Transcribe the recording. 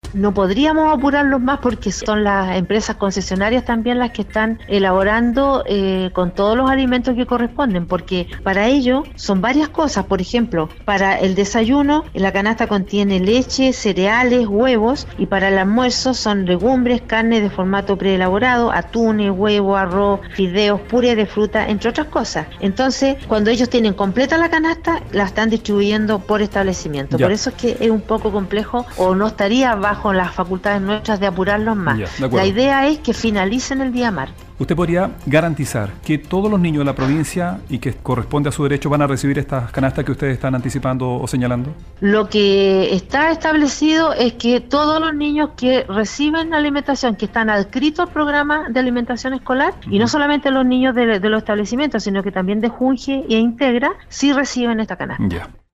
no podríamos apurarlos más porque son las empresas concesionarias también las que están elaborando con todos los alimentos que corresponden, porque para ello son varias cosas. Por ejemplo, para el desayuno la canasta contiene leche, cereales, huevos, y para el almuerzo son legumbres, carne de formato preelaborado, atunes, huevo, arroz, fideos, puré de fruta, entre otras cosas. Entonces, cuando ellos tienen completa la canasta, la están distribuyendo por establecimiento. Ya. Por eso es que es un poco complejo, o no estaría bajo las facultades nuestras de apurarlos más. Ya, de acuerdo. La idea es que finalicen el día martes. ¿Usted podría garantizar que todos los niños de la provincia y que corresponde a su derecho van a recibir estas canastas que ustedes están anticipando o señalando? Lo que está establecido es que todos los niños que reciben alimentación, que están adscritos al programa de alimentación escolar, y no solamente los niños de los establecimientos, sino que también de Junge e Integra, sí reciben esta canasta. Ya.